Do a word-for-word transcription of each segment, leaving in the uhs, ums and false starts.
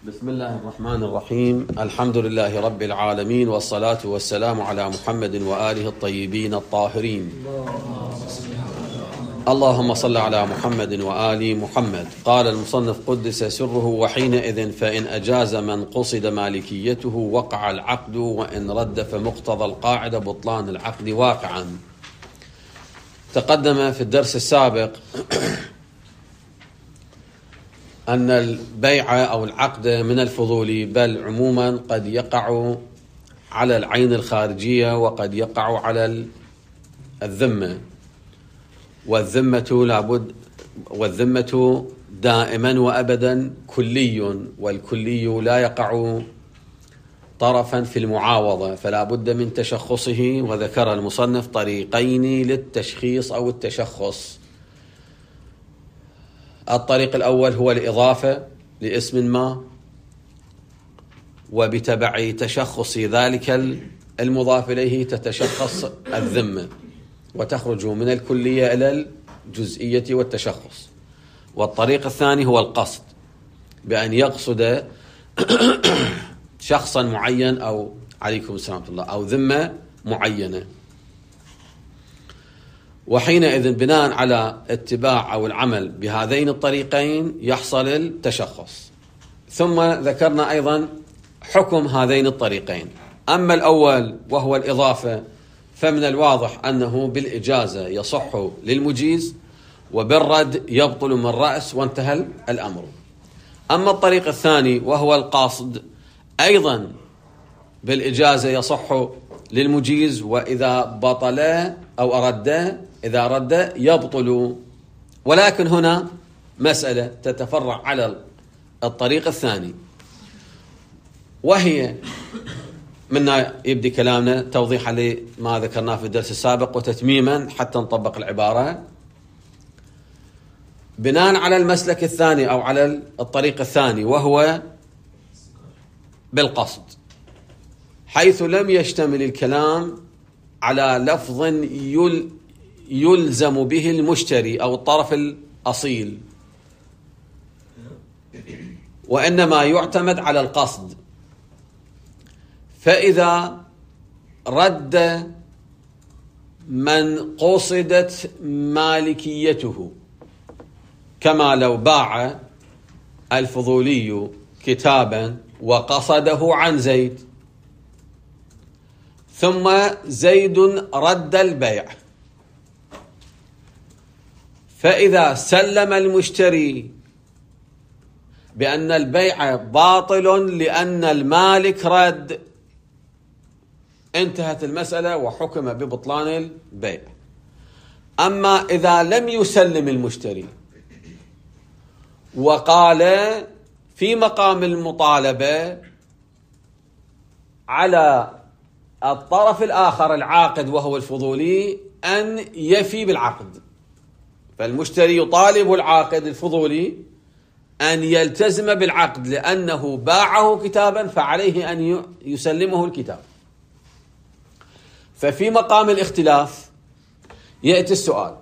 بسم الله الرحمن الرحيم. الحمد لله رب العالمين، والصلاة والسلام على محمد وآله الطيبين الطاهرين. اللهم صل على محمد وآل محمد. قال المصنف قدس سره: وحينئذ فإن أجاز من قصد مالكيته وقع العقد، وإن رد فمقتضى القاعدة بطلان العقد واقعا. تقدم في الدرس السابق أن البيع أو العقد من الفضول، بل عموما قد يقع على العين الخارجية وقد يقع على الذمة، والذمة لابد والذمة دائما وأبدا كلي، والكلي لا يقع طرفا في المعاوضة، فلا بد من تشخصه. وذكر المصنف طريقين للتشخيص أو التشخص. الطريق الأول هو الإضافة لاسم ما، وبتبع تشخص ذلك المضاف إليه تتشخص الذمة وتخرج من الكلية إلى الجزئية والتشخص. والطريق الثاني هو القصد، بأن يقصد شخصا معين أو عليكم السلام ورحمة الله أو ذمة معينة. وحينئذ بناء على اتباع أو العمل بهذين الطريقين يحصل التشخص. ثم ذكرنا أيضا حكم هذين الطريقين. أما الأول وهو الإضافة، فمن الواضح أنه بالإجازة يصح للمجيز، وبالرد يبطل من رأس، وانتهى الأمر. أما الطريق الثاني وهو القاصد، أيضا بالإجازة يصح للمجيز، وإذا بطل أو أرد إذا رد يبطل. ولكن هنا مسألة تتفرع على الطريق الثاني، وهي منا يبدي كلامنا توضيحا لما ذكرناه في الدرس السابق وتتميما حتى نطبق العبارة. بناء على المسلك الثاني أو على الطريق الثاني وهو بالقصد، حيث لم يشتمل الكلام على لفظ يل يلزم به المشتري أو الطرف الأصيل، وإنما يعتمد على القصد. فإذا رد من قصدت مالكيته، كما لو باع الفضولي كتابا وقصده عن زيد، ثم زيد رد البيع، فإذا سلم المشتري بأن البيع باطل لأن المالك رد، انتهت المسألة وحكم ببطلان البيع. أما إذا لم يسلم المشتري وقال في مقام المطالبة على الطرف الآخر العاقد وهو الفضولي أن يفي بالعقد، فالمشتري يطالب العاقد الفضولي أن يلتزم بالعقد لأنه باعه كتابا، فعليه أن يسلمه الكتاب. ففي مقام الاختلاف يأتي السؤال: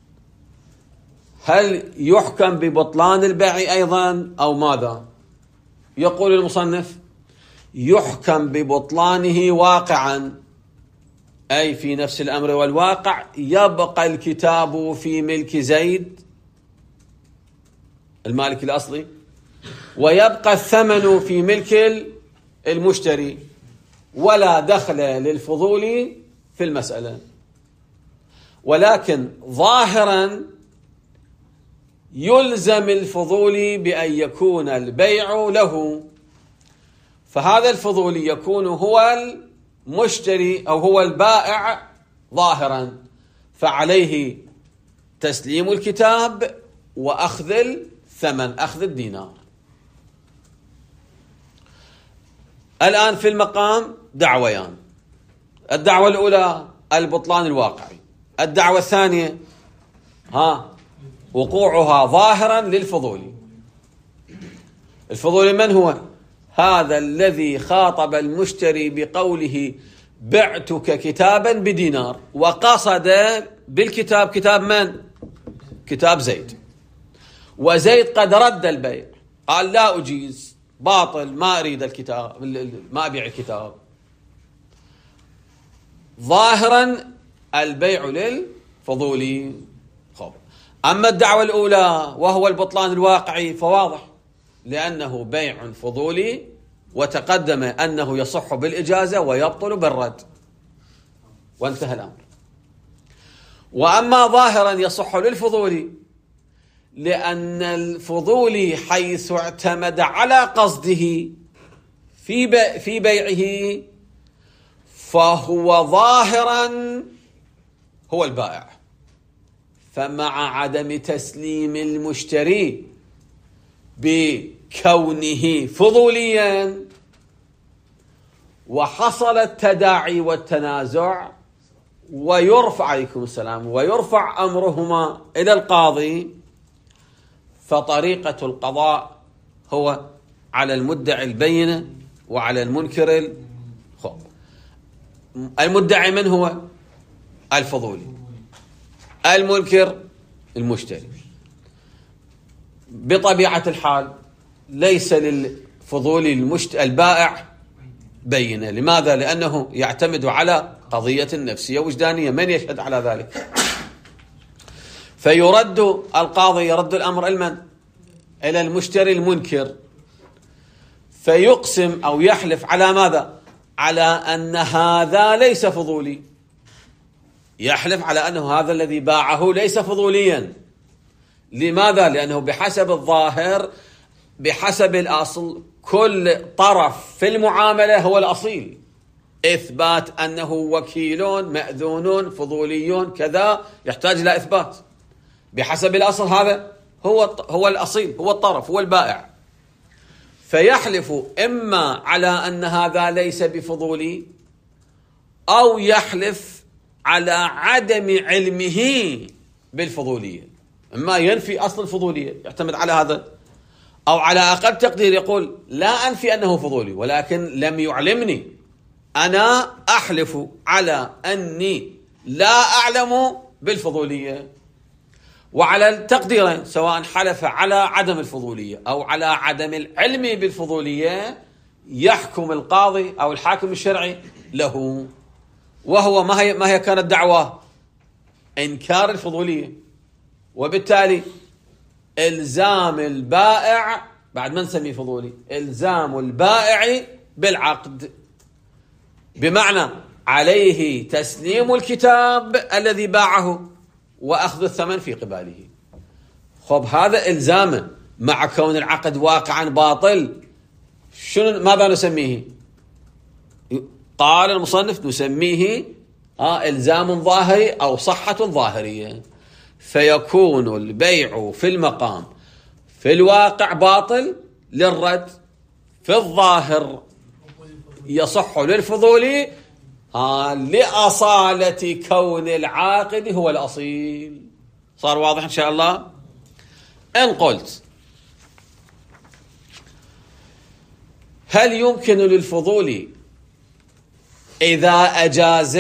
هل يحكم ببطلان البيع أيضا أو ماذا؟ يقول المصنف: يحكم ببطلانه واقعا، أي في نفس الأمر والواقع يبقى الكتاب في ملك زيد المالك الأصلي، ويبقى الثمن في ملك المشتري، ولا دخل للفضولي في المسألة. ولكن ظاهرا يلزم الفضولي بأن يكون البيع له، فهذا الفضولي يكون هو المشتري أو هو البائع ظاهرا، فعليه تسليم الكتاب وأخذ الثمن، أخذ الدينار. الآن في المقام دعويان: الدعوة الأولى البطلان الواقعي، الدعوة الثانية ها وقوعها ظاهرا للفضولي. الفضولي من هو؟ هذا الذي خاطب المشتري بقوله بعتك كتابا بدينار، وقصد بالكتاب كتاب من؟ كتاب زيد، وزيد قد رد البيع، قال لا أجيز باطل، ما أريد الكتاب، ما أبيع الكتاب. ظاهرا البيع للفضولي. خب. أما الدعوة الأولى وهو البطلان الواقعي فواضح، لأنه بيع فضولي وتقدم أنه يصح بالإجازة ويبطل بالرد، وانتهى الأمر. وأما ظاهرا يصح للفضولي، لأن الفضولي حيث اعتمد على قصده في بي في بيعه فهو ظاهرا هو البائع، فمع عدم تسليم المشتري بكونه فضوليا وحصل التداعي والتنازع ويرفع عليكم السلام ويرفع أمرهما إلى القاضي، فطريقة القضاء هو على المدعي البينة وعلى المنكر الخوف. المدعي من هو؟ الفضولي، المنكر المشتري. بطبيعة الحال ليس للفضولي المشت... البائع بينة. لماذا؟ لأنه يعتمد على قضية نفسية وجدانية، من يشهد على ذلك؟ فيرد القاضي يرد الأمر المن؟ إلى المشتري المنكر، فيقسم أو يحلف على ماذا؟ على أن هذا ليس فضولي، يحلف على أنه هذا الذي باعه ليس فضوليا. لماذا؟ لأنه بحسب الظاهر بحسب الأصل كل طرف في المعاملة هو الأصيل، إثبات أنه وكيل مأذون فضولي كذا يحتاج إلى إثبات. بحسب الأصل هذا هو هو الأصيل، هو الطرف، هو البائع. فيحلف إما على أن هذا ليس بفضولي، أو يحلف على عدم علمه بالفضولية. إما ينفي أصل الفضولية يعتمد على هذا، أو على أقل تقدير يقول لا أنفي أنه فضولي ولكن لم يعلمني، أنا أحلف على أني لا أعلم بالفضولية. وعلى التقديرين، سواء حلف على عدم الفضولية أو على عدم العلم بالفضولية، يحكم القاضي أو الحاكم الشرعي له. وهو ما هي ما هي كانت دعوة؟ إنكار الفضولية، وبالتالي إلزام البائع، بعد ما نسميه فضولي، إلزام البائع بالعقد، بمعنى عليه تسليم الكتاب الذي باعه وأخذ الثمن في قباله. خب هذا إلزامه، مع كون العقد واقعا باطل شنو ماذا نسميه؟ قال المصنف نسميه آه إلزام ظاهري أو صحة ظاهرية. فيكون البيع في المقام في الواقع باطل للرد، في الظاهر يصح للفضولي آه لأصالة كون العاقد هو الأصيل. صار واضح إن شاء الله؟ إن قلت هل يمكن للفضولي إذا أجاز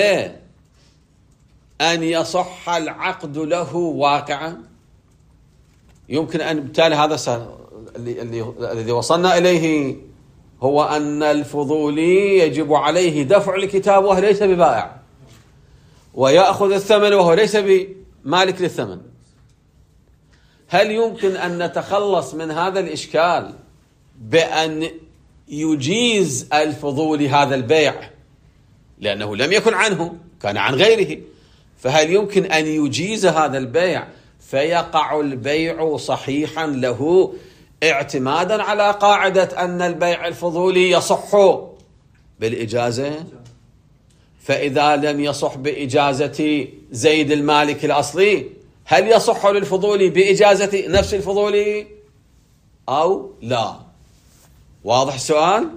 أن يصح العقد له واقعا؟ يمكن أن بالتالي هذا اللي الذي وصلنا إليه هو أن الفضولي يجب عليه دفع الكتاب وهو ليس ببائع، ويأخذ الثمن وهو ليس بمالك للثمن. هل يمكن أن نتخلص من هذا الإشكال بأن يجيز الفضولي هذا البيع؟ لأنه لم يكن عنه، كان عن غيره. فهل يمكن أن يجيز هذا البيع فيقع البيع صحيحا له اعتمادا على قاعدة أن البيع الفضولي يصح بالإجازة؟ فإذا لم يصح بإجازة زيد المالك الأصلي، هل يصح للفضولي بإجازة نفس الفضولي أو لا؟ واضح السؤال؟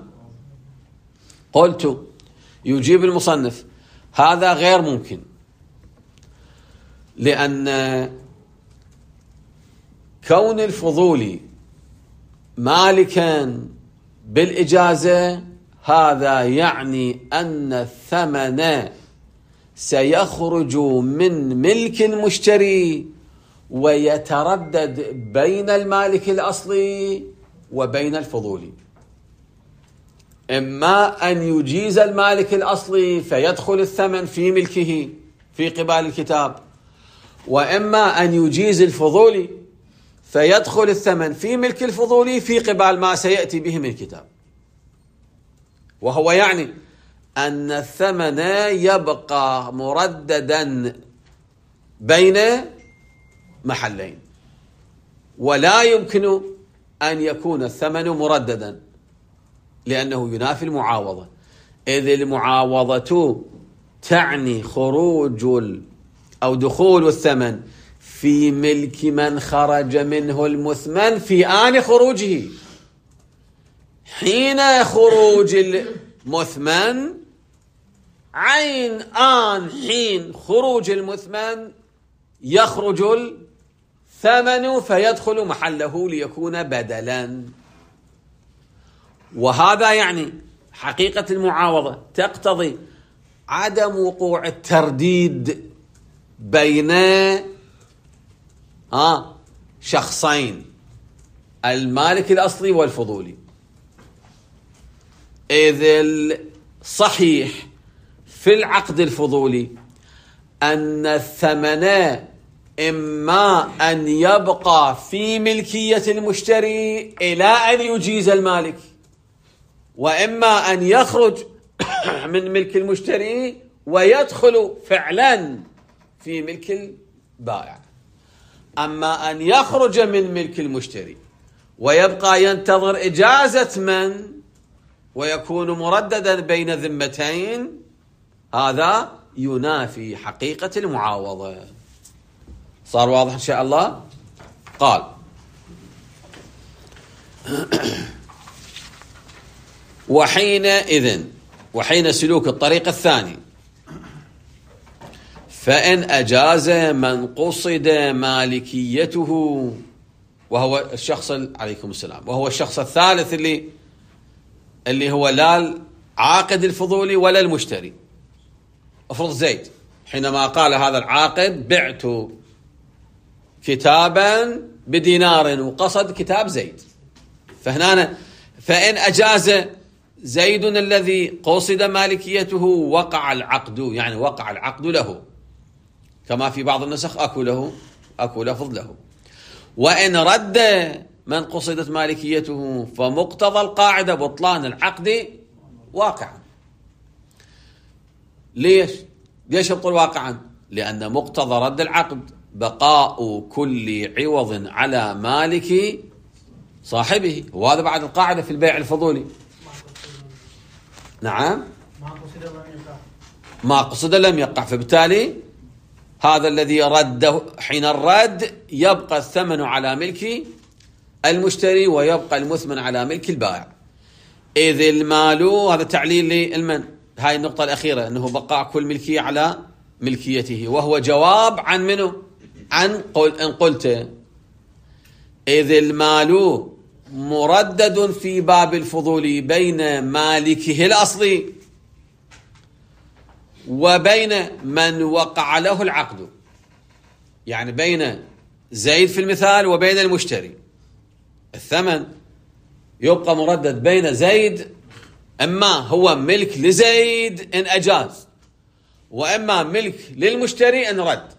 قلت يجيب المصنف هذا غير ممكن، لأن كون الفضولي مالكا بالإجازة هذا يعني أن الثمن سيخرج من ملك المشتري ويتردد بين المالك الأصلي وبين الفضولي. إما أن يجيز المالك الأصلي فيدخل الثمن في ملكه في قبال الكتاب، وإما أن يجيز الفضولي فيدخل الثمن في ملك الفضولي في قبال ما سيأتي به من الكتاب. وهو يعني أن الثمن يبقى مرددا بين محلين، ولا يمكن أن يكون الثمن مرددا لأنه ينافي المعاوضة، إذ المعاوضة تعني خروج أو دخول الثمن في ملك من خرج منه المثمن في آن خروجه. حين خروج المثمن عين آن حين خروج المثمن يخرج الثمن فيدخل محله ليكون بدلا. وهذا يعني حقيقة المعاوضة تقتضي عدم وقوع الترديد بين آه شخصين، المالك الأصلي والفضولي. إذ الصحيح في العقد الفضولي أن الثمن إما أن يبقى في ملكية المشتري إلى أن يجيز المالك، وإما أن يخرج من ملك المشتري ويدخل فعلا في ملك البائع. أما أن يخرج من ملك المشتري ويبقى ينتظر إجازة من ويكون مرددا بين ذمتين، هذا ينافي حقيقة المعاوضة. صار واضح إن شاء الله؟ قال وحينئذ وحين سلوك الطريق الثاني فإن أجاز من قصد مالكيته، وهو الشخص عليكم السلام، وهو الشخص الثالث اللي اللي هو لا العاقد الفضولي ولا المشتري. افرض زيد حينما قال هذا العاقد بعت كتابا بدينار وقصد كتاب زيد، فهنا فإن أجاز زيد الذي قصد مالكيته وقع العقد، يعني وقع العقد له، كما في بعض النسخ أكو له أكو لفظ له. وإن رد من قصدت مالكيته فمقتضى القاعدة بطلان العقد واقعا. ليش؟ ليش يبطل واقعا؟ لأن مقتضى رد العقد بقاء كل عوض على مالك صاحبه، وهذا بعد القاعدة في البيع الفضولي. نعم، ما قصد لم يقع، فبالتالي هذا الذي رده حين الرد يبقى الثمن على ملك المشتري ويبقى المثمن على ملك البائع. إذ المال، هذا تعليل للمن، هاي النقطة الأخيرة، أنه بقاء كل ملكية على ملكيته، وهو جواب عن منه عن قل إن قلت إذ المال مردد في باب الفضول بين مالكه الأصلي وبين من وقع له العقد، يعني بين زيد في المثال وبين المشتري. الثمن يبقى مردد بين زيد، أما هو ملك لزيد إن أجاز، وأما ملك للمشتري إن رد.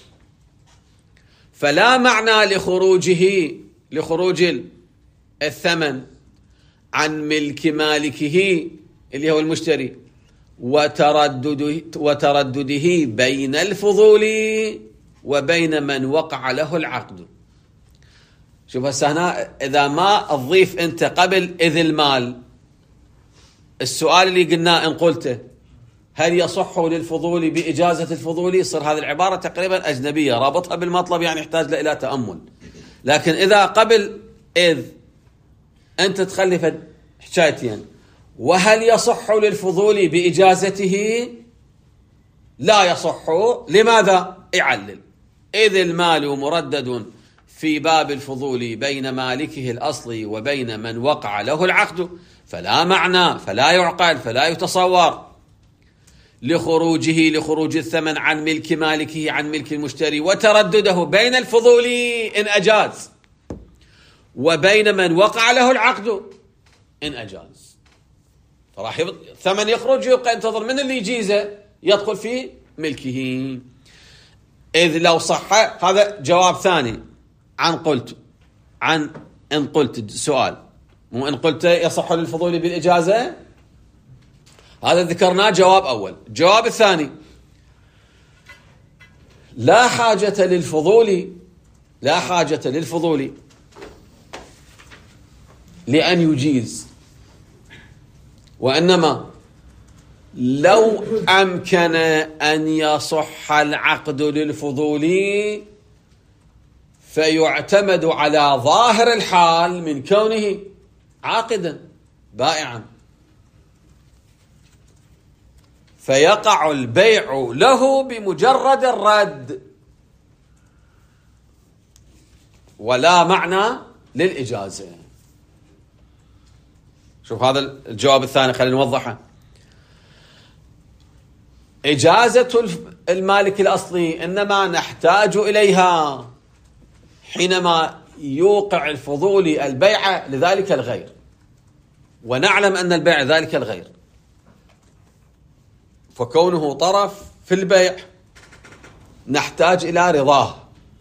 فلا معنى لخروجه لخروج الثمن عن ملك مالكه اللي هو المشتري وتردده, وتردده بين الفضول وبين من وقع له العقد. شوف هسه هنا إذا ما تضيف أنت قبل إذ المال السؤال اللي قلناه إن قلته هل يصح للفضول بإجازة الفضول، يصير هذه العبارة تقريبا أجنبية، رابطها بالمطلب يعني يحتاج إلى تأمل. لكن إذا قبل إذ أنت تخلف حكايتين، وهل يصح للفضول بإجازته؟ لا يصح. لماذا؟ يعلل إذ المال مردد في باب الفضول بين مالكه الأصلي وبين من وقع له العقد، فلا معنى فلا يعقل فلا يتصور لخروجه لخروج الثمن عن ملك مالكه عن ملك المشتري وتردده بين الفضول إن أجاز وبين من وقع له العقد إن أجاز. فراح يبط... ثمن يخرج ويبقى ينتظر من اللي يجيزه يدخل في ملكه. إذ لو صح، هذا جواب ثاني عن قلت عن إن قلت سؤال، مو إن قلت يصح للفضولي بالإجازة، هذا ذكرناه جواب أول. الجواب الثاني: لا حاجة للفضولي لا حاجة للفضولي لأن يجيز، وإنما لو أمكن أن يصح العقد للفضولي فيعتمد على ظاهر الحال من كونه عاقدا بائعا، فيقع البيع له بمجرد الرد، ولا معنى للإجازة. شوف هذا الجواب الثاني، خلينا نوضحه. إجازة المالك الأصلي إنما نحتاج إليها حينما يوقع الفضولي البيع لذلك الغير، ونعلم أن البيع ذلك الغير، فكونه طرف في البيع نحتاج إلى رضاه،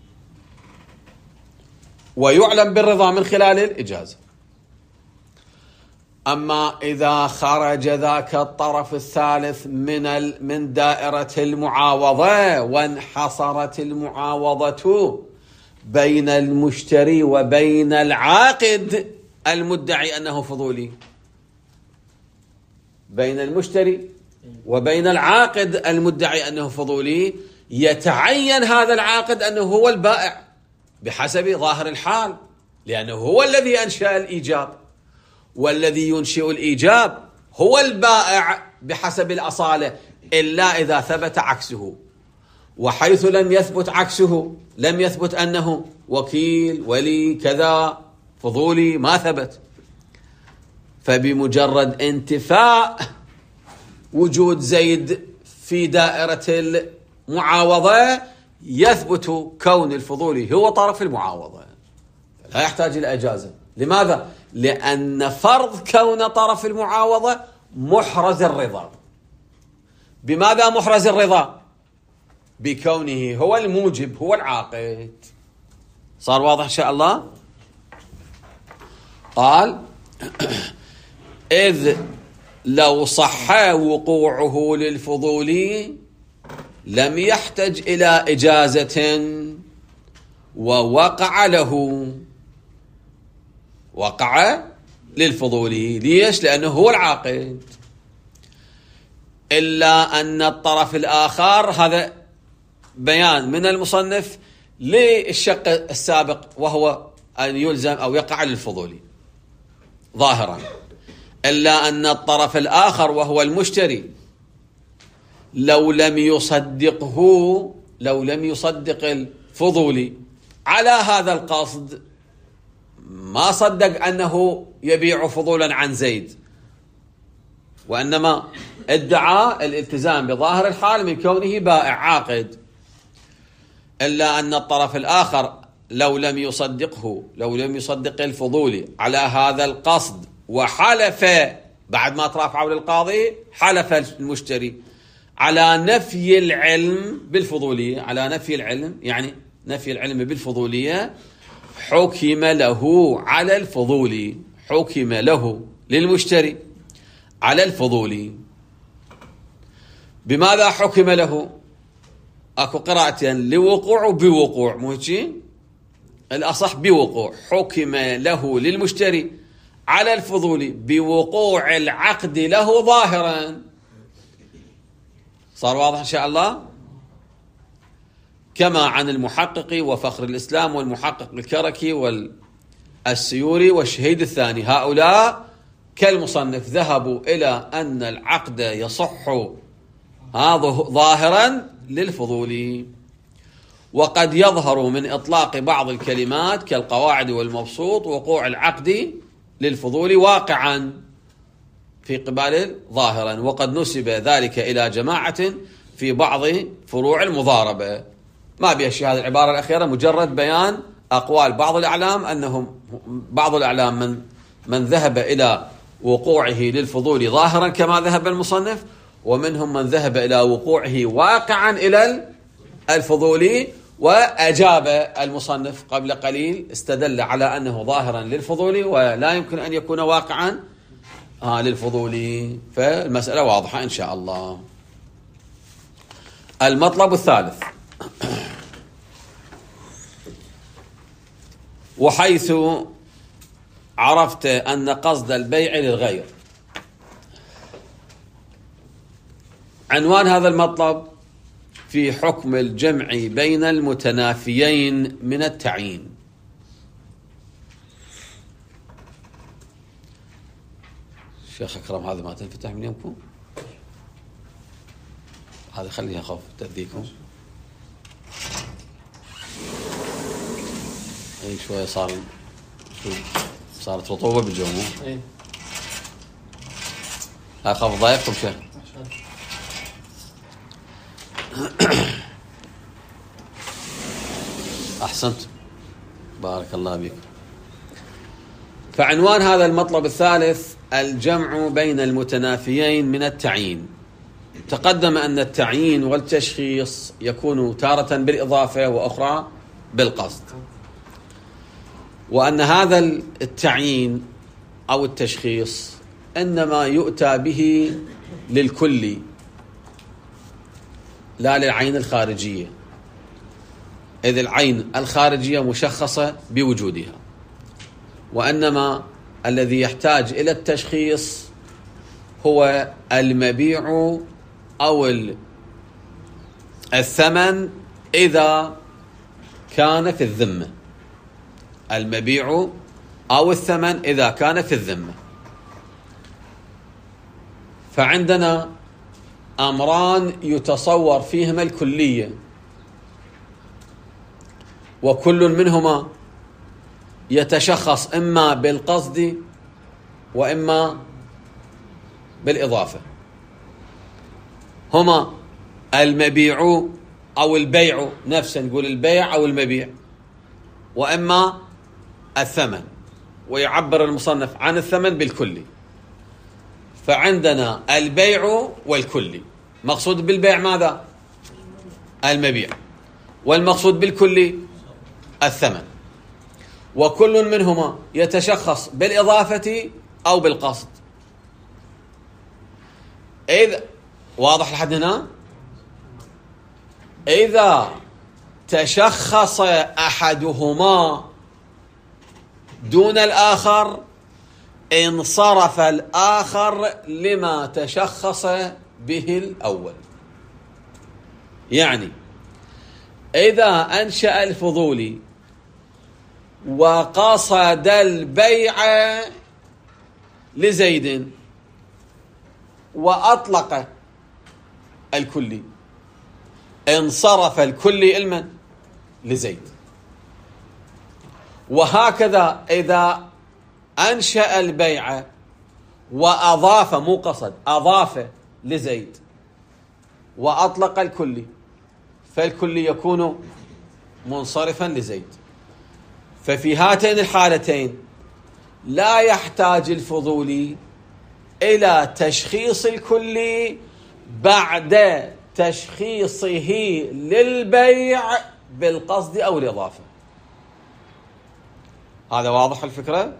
ويعلم بالرضا من خلال الإجازة. أما إذا خرج ذاك الطرف الثالث من من دائرة المعاوضة وانحصرت المعاوضة بين المشتري وبين العاقد المدعي أنه فضولي، بين المشتري وبين العاقد المدعي أنه فضولي، يتعين هذا العاقد أنه هو البائع بحسب ظاهر الحال، لأنه هو الذي أنشأ الإيجاب، والذي ينشئ الإيجاب هو البائع بحسب الأصالة، إلا إذا ثبت عكسه. وحيث لم يثبت عكسه، لم يثبت أنه وكيل ولي كذا فضولي، ما ثبت، فبمجرد انتفاء وجود زيد في دائرة المعاوضة يثبت كون الفضولي هو طرف المعاوضة، لا يحتاج إلى إجازة. لماذا؟ لأن فرض كون طرف المعاوضة محرز الرضا. بماذا محرز الرضا؟ بكونه هو الموجب، هو العاقد. صار واضح إن شاء الله؟ قال: إذ لو صح وقوعه للفضولي لم يحتج إلى إجازة ووقع له، وقع للفضولي. ليش؟ لأنه هو العاقد. إلا أن الطرف الآخر، هذا بيان من المصنف للشق السابق، وهو أن يلزم أو يقع للفضولي ظاهرا. إلا أن الطرف الآخر وهو المشتري لو لم يصدقه لو لم يصدق الفضولي على هذا القصد، ما صدق أنه يبيع فضولا عن زيد، وإنما ادعى الالتزام بظاهر الحال من كونه بائع عاقد. إلا أن الطرف الآخر لو لم يصدقه لو لم يصدق الفضولي على هذا القصد، وحلف بعد ما ترافعوا للقاضي، حلف المشتري على نفي العلم بالفضولية، على نفي العلم يعني نفي العلم بالفضولية، حكم له على الفضولي، حكم له للمشتري على الفضولي. بماذا حكم له؟ اكو قراءتين، لوقوع وبوقوع، مو هيك؟ الأصح بوقوع. حكم له للمشتري على الفضولي بوقوع العقد له ظاهرا. صار واضح إن شاء الله؟ كما عن المحقق وفخر الإسلام والمحقق الكركي والسيوري والشهيد الثاني، هؤلاء كالمصنف ذهبوا إلى أن العقد يصح هذا ظاهرا للفضولي. وقد يظهر من إطلاق بعض الكلمات كالقواعد والمبسوط وقوع العقد للفضولي واقعا في قبال ظاهرا، وقد نسب ذلك إلى جماعة في بعض فروع المضاربة. ما بيشي هذه العبارة الأخيرة، مجرد بيان أقوال بعض الأعلام، أنهم بعض الأعلام من من ذهب إلى وقوعه للفضول ظاهرا كما ذهب المصنف، ومنهم من ذهب إلى وقوعه واقعا إلى الفضول. وأجاب المصنف قبل قليل، استدل على أنه ظاهرا للفضول ولا يمكن أن يكون واقعا آه للفضول. فالمسألة واضحة إن شاء الله. المطلب الثالث: وحيث عرفت أن قصد البيع للغير. عنوان هذا المطلب في حكم الجمع بين المتنافيين من التعيين. شيخ أكرم، هذا ما تنفتح من يومكم؟ هذا خليها خوف تأذيكم. اي شوية صار صارت رطوبة بالجو. اي أخاف ضايقكم شيخ. أحسنت، بارك الله بك. فعنوان هذا المطلب الثالث: الجمع بين المتنافيين من التعيين. تقدم أن التعيين والتشخيص يكون تارة بالإضافة وأخرى بالقصد، وأن هذا التعيين أو التشخيص إنما يؤتى به للكل لا للعين الخارجية، إذ العين الخارجية مشخصة بوجودها، وإنما الذي يحتاج إلى التشخيص هو المبيع أو الثمن إذا كان في الذمة. المبيع أو الثمن إذا كان في الذمة. فعندنا أمران يتصور فيهما الكلية، وكل منهما يتشخص إما بالقصد وإما بالإضافة. هما المبيع أو البيع نفسه، نقول البيع أو المبيع، وإما الثمن، ويعبر المصنف عن الثمن بالكلي. فعندنا البيع والكلي. مقصود بالبيع ماذا؟ المبيع، والمقصود بالكلي الثمن، وكل منهما يتشخص بالإضافة أو بالقصد. إذا واضح لحد هنا؟ إذا تشخص أحدهما دون الآخر انصرف الآخر لما تشخص به الأول. يعني إذا أنشأ الفضولي وقصد البيع لزيد وأطلق الكلي، انصرف الكلي علما لزيد. وهكذا إذا أنشأ البيع وأضاف، مو قصد، أضاف لزيد وأطلق الكلي، فالكلي يكون منصرفا لزيد. ففي هاتين الحالتين لا يحتاج الفضولي إلى تشخيص الكلي بعد تشخيصه للبيع بالقصد أو الإضافة. هذا واضح الفكرة؟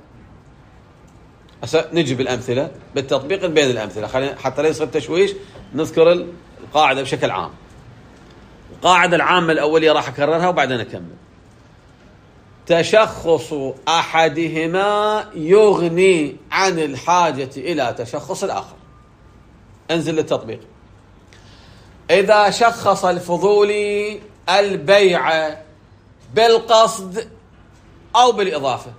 نجي بالأمثلة بالتطبيق بين الأمثلة، خلينا حتى لا يصير تشويش نذكر القاعدة بشكل عام. القاعدة العامة الأولية راح أكررها وبعدين أكمل. تشخص أحدهما يغني عن الحاجة إلى تشخص الآخر. انزل للتطبيق. إذا شخص الفضولي البيع بالقصد أو بالإضافة،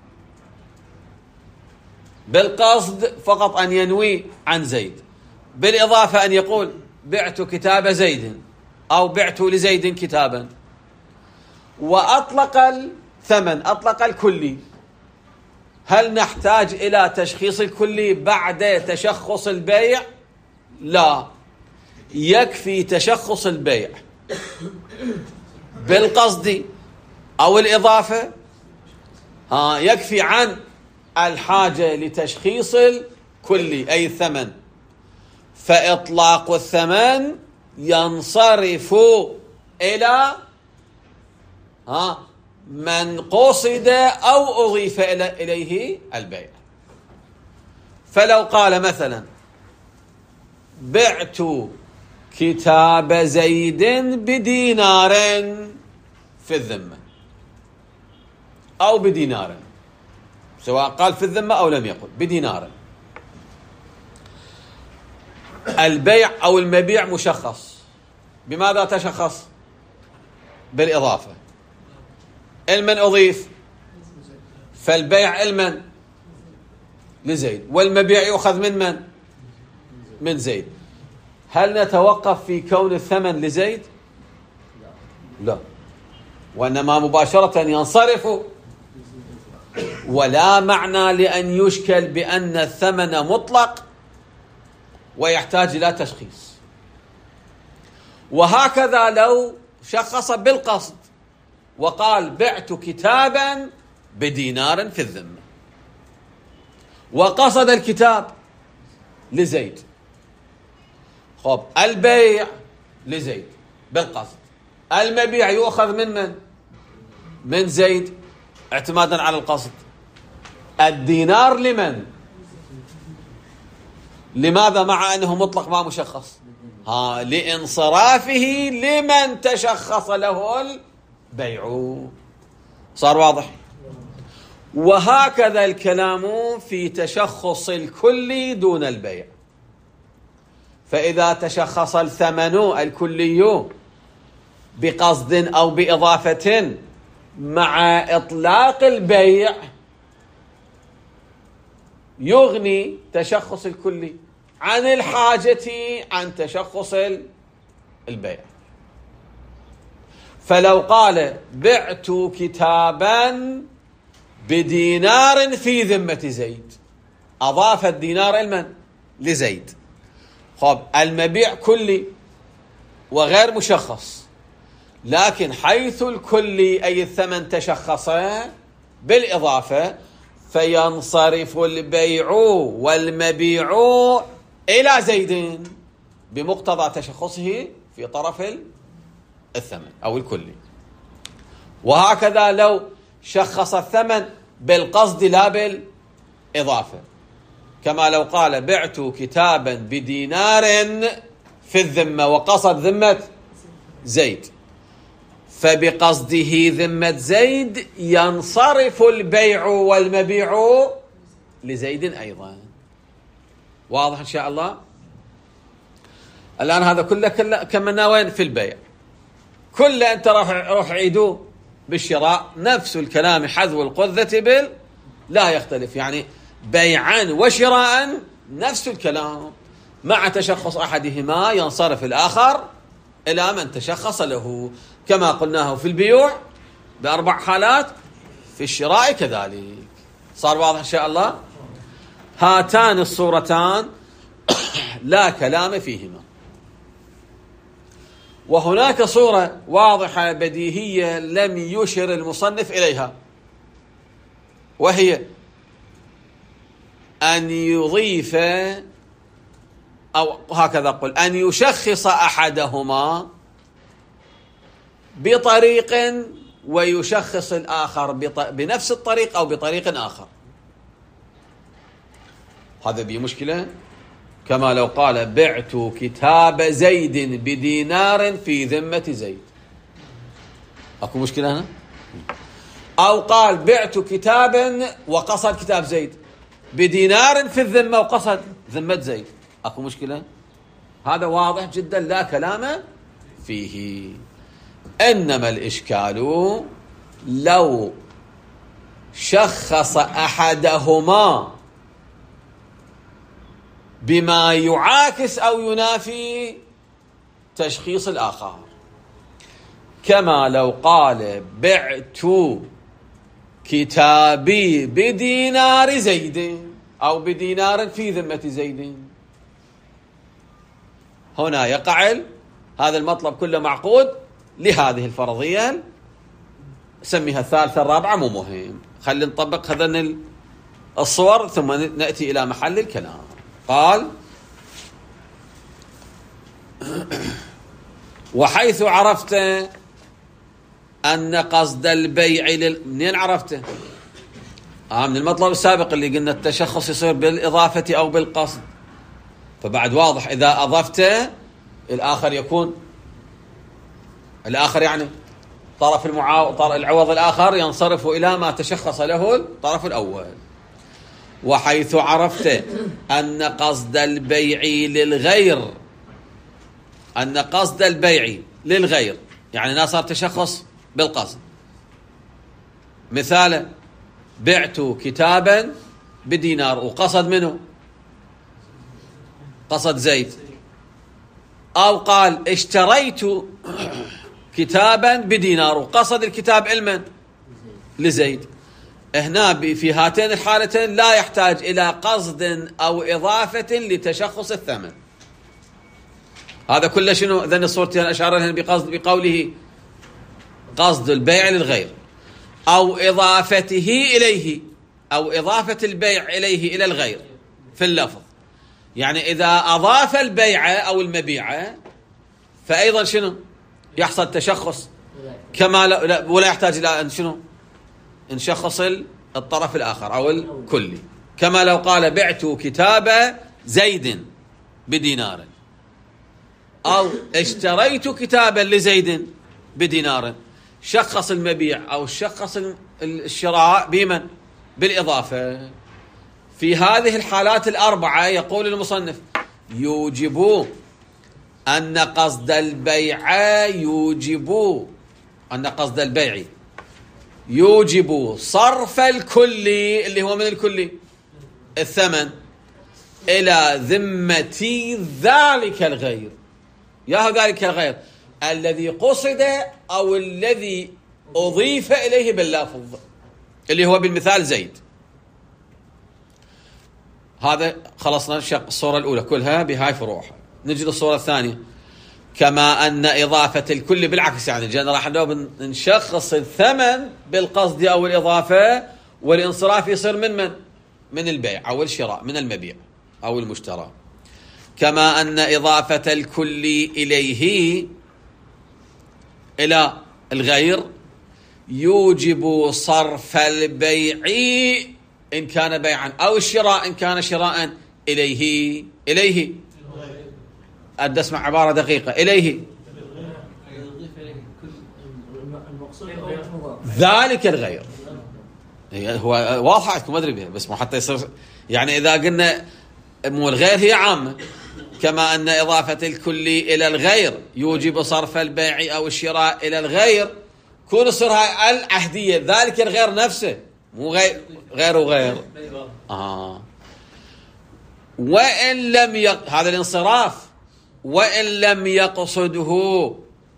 بالقصد فقط أن ينوي عن زيد، بالإضافة أن يقول بعت كتاب زيد أو بعت لزيد كتابا، وأطلق الثمن، أطلق الكلي، هل نحتاج إلى تشخيص الكلي بعد تشخص البيع؟ لا، يكفي تشخص البيع بالقصد أو الإضافة، ها يكفي عن الحاجة لتشخيص الكلي أي الثمن، فإطلاق الثمن ينصرف إلى ها من قصد أو أضيف إليه البيع. فلو قال مثلا بعت كتاب زيد بدينار في الذمة أو بدينار، سواء قال في الذمة أو لم يقل بدينار، البيع أو المبيع مشخص. بماذا تشخص؟ بالإضافة. المن أضيف، فالبيع المن لزيد، والمبيع يؤخذ من من؟ من زيد. هل نتوقف في كون الثمن لزيد؟ لا، وإنما مباشرة ينصرف، ولا معنى لأن يشكل بأن الثمن مطلق ويحتاج إلى تشخيص. وهكذا لو شخص بالقصد وقال بعت كتابا بدينار في الذمة، وقصد الكتاب لزيد، خب البيع لزيد بالقصد، المبيع يؤخذ من من؟ من زيد اعتمادا على القصد. الدينار لمن؟ لماذا مع أنه مطلق ما مشخص؟ ها لانصرافه لمن تشخص له البيع. صار واضح؟ وهكذا الكلام في تشخص الكل دون البيع. فإذا تشخص الثمن الكلي بقصد أو بإضافة مع إطلاق البيع يغني تشخص الكلي عن الحاجة عن تشخص البيع. فلو قال بعت كتابا بدينار في ذمة زيد، أضاف الدينار المن؟ لزيد. خب المبيع كلي وغير مشخص، لكن حيث الكلي أي الثمن تشخص بالإضافة فينصرف البيع والمبيع إلى زيد بمقتضى تشخصه في طرف الثمن أو الكلي. وهكذا لو شخص الثمن بالقصد لا بالإضافة، كما لو قال بعت كتابا بدينار في الذمة وقصد ذمة زيد، فبقصده ذمة زيد ينصرف البيع والمبيع لزيد أيضا. واضح إن شاء الله؟ الآن هذا كله كملنا وين؟ في البيع. كل أنت روح روح عيدوه بالشراء، نفس الكلام حذو القذة بال لا يختلف، يعني بيعا وشراء نفس الكلام، مع تشخص أحدهما ينصرف الآخر إلى من تشخص له، كما قلناه في البيوع بأربع حالات، في الشراء كذلك. صار واضح إن شاء الله؟ هاتان الصورتان لا كلام فيهما. وهناك صورة واضحة بديهية لم يشر المصنف إليها، وهي أن يضيف أو هكذا قل أن يشخص أحدهما بطريق ويشخص الآخر بنفس الطريق أو بطريق آخر. هذا بيه مشكلة، كما لو قال بعت كتاب زيد بدينار في ذمة زيد، أكو مشكلة هنا؟ أو قال بعت كتابا وقصد كتاب زيد بدينار في الذمة وقصد ذمة زيد، أكو مشكلة؟ هذا واضح جدا لا كلام فيه. إنما الإشكال لو شخص أحدهما بما يعاكس أو ينافي تشخيص الآخر، كما لو قال بعت كتابي بدينار زيد أو بدينار في ذمة زيد. هنا يقع هذا المطلب كله معقود لهذه الفرضية، سميها الثالثة الرابعة، مو مهم، خلي نطبق هذين الصور ثم نأتي إلى محل الكلام. قال وحيث عرفت أن قصد البيع لل... منين عرفته؟ آه من المطلب السابق اللي قلنا التشخص يصير بالإضافة أو بالقصد، فبعد واضح إذا أضفت الآخر يكون الآخر يعني طرف المعاو... طرف العوض الآخر ينصرف إلى ما تشخص له الطرف الأول. وحيث عرفت أن قصد البيع للغير أن قصد البيع للغير يعني لا صار تشخص بالقصد. مثال بعت كتابا بدينار وقصد منه قصد زيد، أو قال اشتريت كتابا بدينار وقصد الكتاب علما لزيد. هنا في هاتين الحالتين لا يحتاج إلى قصد أو إضافة لتشخص الثمن. هذا كله شنو ذن الصورتين أشار لهن بقصد بقوله قصد البيع للغير أو إضافته إليه أو إضافة البيع إليه إلى الغير في اللفظ. يعني إذا أضاف البيع أو المبيع فأيضا شنو يحصل تشخص كما لا ولا يحتاج إلى أن شنو نشخص الطرف الآخر أو الكلي، كما لو قال بعت كتاب زيد بدينار أو اشتريت كتابا لزيد بدينار، شخص المبيع أو شخص الشراء بمن؟ بالإضافة. في هذه الحالات الأربعة يقول المصنف يوجب أن قصد البيع يوجب أن قصد البيع يوجب صرف الكلي اللي هو من الكلي الثمن إلى ذمة ذلك الغير. يا ذلك الغير الذي قصد أو الذي أضيف إليه باللفظ اللي هو بالمثال زيد. هذا خلصنا شق الصورة الأولى كلها بهاي فروعها. نجد الصورة الثانية كما أن إضافة الكل بالعكس يعني جينا راح نشخص الثمن بالقصد أو الإضافة والانصراف يصير من من؟ من البيع أو الشراء من المبيع أو المشترى. كما أن إضافة الكل إليه إلى الغير يوجب صرف البيع إن كان بيعا أو الشراء إن كان شراء إليه إليه أدى اسمع عبارة دقيقة إليه ذلك الغير. هو واضح عندكم ما أدري بها بس مو حتى يصير يعني إذا قلنا مو الغير هي عامة. كما أن إضافة الكل إلى الغير يوجب صرف البيع أو الشراء إلى الغير كون صرها العهدية ذلك الغير نفسه مو غير غير وغير آه. وإن لم يق... هذا الانصراف وإن لم يقصده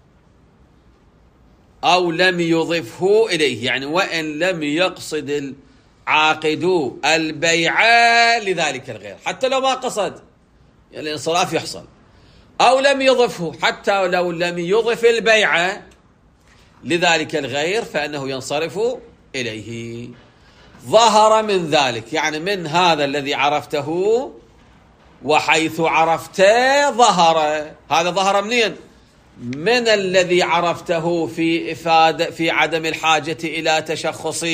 أو لم يضفه إليه يعني وإن لم يقصد العاقد البيع لذلك الغير حتى لو ما قصد يعني الانصراف يحصل أو لم يضفه حتى لو لم يضف البيع لذلك الغير فإنه ينصرف إليه. ظهر من ذلك يعني من هذا الذي عرفته وحيث عرفته ظهر. هذا ظهر منين؟ من الذي عرفته في إفادة في عدم الحاجة إلى تشخص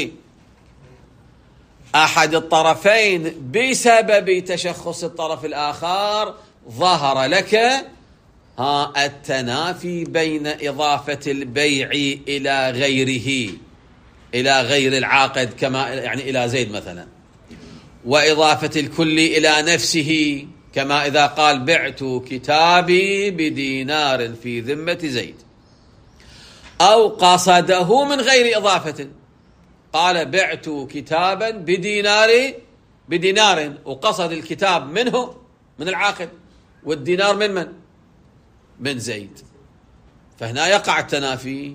أحد الطرفين بسبب تشخص الطرف الآخر. ظهر لك ها التنافي بين إضافة البيع إلى غيره إلى غير العاقد كما يعني إلى زيد مثلا وإضافة الكل إلى نفسه كما إذا قال بعت كتابي بدينار في ذمة زيد أو قصده من غير إضافة قال بعت كتابا بدينار بدينار وقصد الكتاب منه من العاقد والدينار من من؟ من زيد. فهنا يقع التنافي.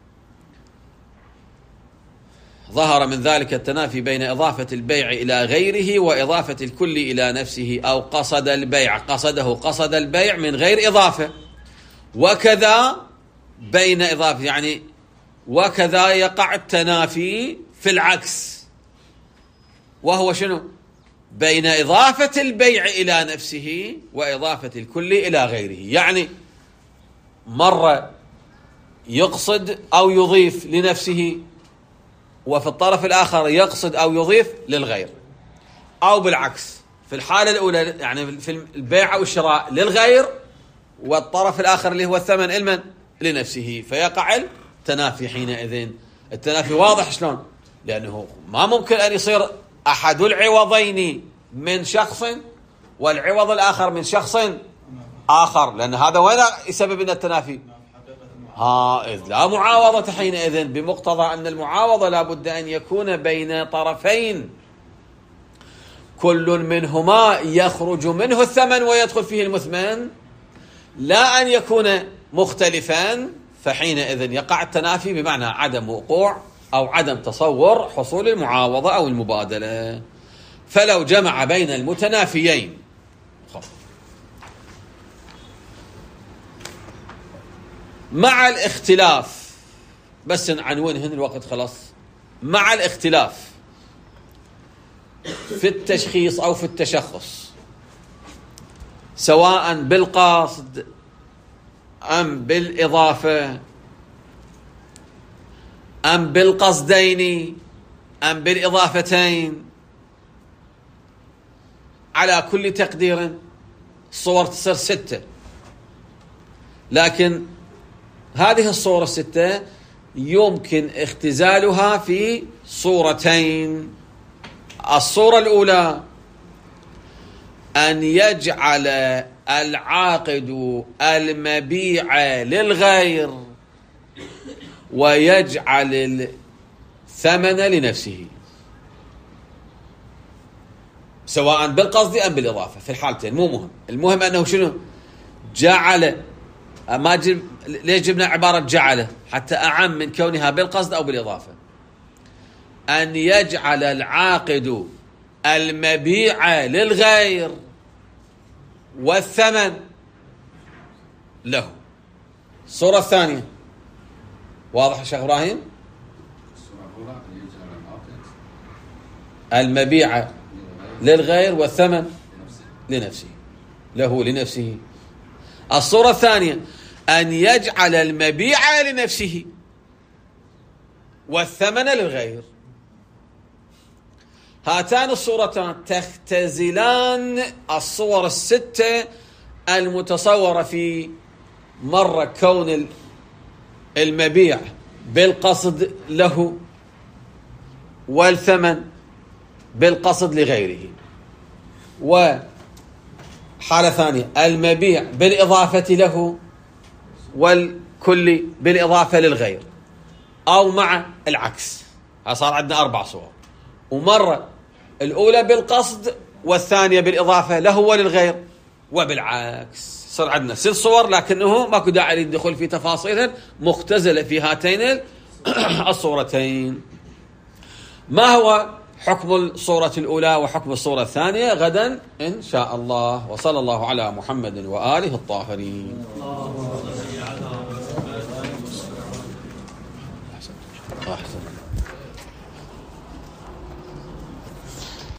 ظهر من ذلك التنافي بين إضافة البيع إلى غيره وإضافة الكل إلى نفسه أو قصد البيع قصده قصد البيع من غير إضافة وكذا بين إضافة يعني وكذا يقع التنافي في العكس وهو شنو؟ بين إضافة البيع إلى نفسه وإضافة الكل إلى غيره. يعني مرة يقصد أو يضيف لنفسه، وفي الطرف الآخر يقصد أو يضيف للغير، أو بالعكس في الحالة الأولى يعني في البيع أو الشراء للغير، والطرف الآخر اللي هو الثمن المن لنفسه، فيقع التنافي حينئذ. التنافي واضح شلون؟ لأنه ما ممكن أن يصير أحد العوضين من شخص والعوض الآخر من شخص آخر، لأن هذا وين يسبب لنا التنافي؟ ها إذ لا معاوضة حينئذ، بمقتضى أن المعاوضة لابد أن يكون بين طرفين كل منهما يخرج منه الثمن ويدخل فيه المثمن، لا أن يكون مختلفان، فحينئذ يقع التنافي بمعنى عدم وقوع أو عدم تصور حصول المعاوضة أو المبادلة. فلو جمع بين المتنافيين مع الاختلاف، بس عنونهن الوقت خلاص، مع الاختلاف في التشخيص أو في التشخص، سواء بالقصد أم بالإضافة أم بالقصدين أم بالإضافتين، على كل تقدير الصور تصير ستة، لكن هذه الصور الستة يمكن اختزالها في صورتين. الصورة الأولى أن يجعل العاقد المبيع للغير ويجعل الثمن لنفسه، سواء بالقصد أم بالإضافة، في الحالتين مو مهم. المهم أنه شنو؟ جعل. ما جب... ليش جبنا عبارة جعله؟ حتى أعم من كونها بالقصد أو بالإضافة. أن يجعل العاقد المبيع للغير والثمن له. الصورة الثانية واضح يا شيخ إبراهيم؟ المبيع للغير والثمن لنفسه، له لنفسه. الصورة الثانية أن يجعل المبيع لنفسه والثمن للغير. هاتان الصورتان تختزلان الصور الستة المتصورة في مرة كون المبيع بالقصد له والثمن بالقصد لغيره، وحالة ثانية المبيع بالإضافة له والكل بالإضافة للغير، أو مع العكس. صار عندنا أربع صور، ومرة الأولى بالقصد والثانية بالإضافة له وللغير، وبالعكس. صار عندنا ست صور، لكنه ماكو داعي للدخول في تفاصيل مختزلة في هاتين الصورتين. ما هو حكم الصورة الأولى وحكم الصورة الثانية غدا إن شاء الله. وصلى الله على محمد وآله الطاهرين.